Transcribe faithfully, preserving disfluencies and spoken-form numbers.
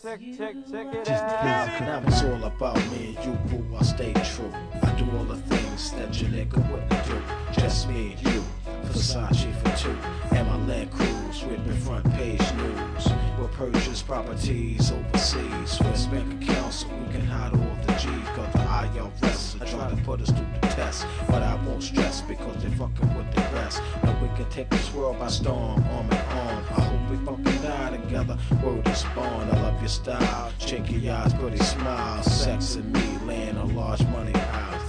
check, check, check it Just out. now it's all about me and you, boo. I stay true. I do all the things that your nigga wouldn't do. Just me and you. Versace for two. And my Land Cruise with front page news. We'll purchase properties overseas. First bank account so we can hide all the G's. Cause the I R S are trying to put us through the test. But I won't stress because they're fucking with the rest. Now we can take this world by storm, arm in arm. I hope we fucking die together. Word is born. I love your style. Check your eyes, pretty smile. Sex and me laying a large money house.